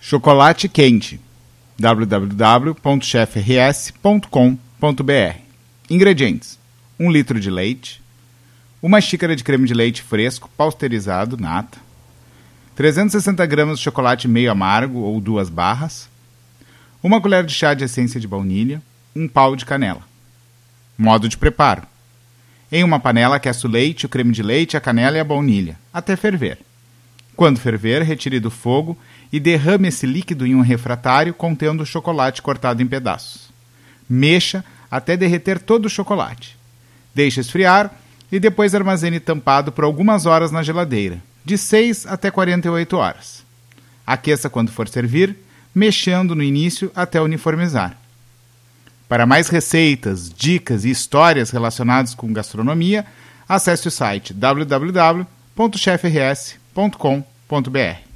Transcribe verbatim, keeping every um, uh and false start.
Chocolate quente. w w w ponto chef r s ponto com ponto b r. Ingredientes: um litro de leite, uma xícara de creme de leite fresco pasteurizado, nata, trezentos e sessenta gramas de chocolate meio amargo ou duas barras, uma colher de chá de essência de baunilha, um pau de canela. Modo de preparo: em uma panela aqueça o leite, o creme de leite, a canela e a baunilha, até ferver. Quando ferver, retire do fogo e derrame esse líquido em um refratário contendo o chocolate cortado em pedaços. Mexa até derreter todo o chocolate. Deixe esfriar e depois armazene tampado por algumas horas na geladeira, de seis até quarenta e oito horas. Aqueça quando for servir, mexendo no início até uniformizar. Para mais receitas, dicas e histórias relacionadas com gastronomia, acesse o site w w w ponto chef r s ponto com ponto b r.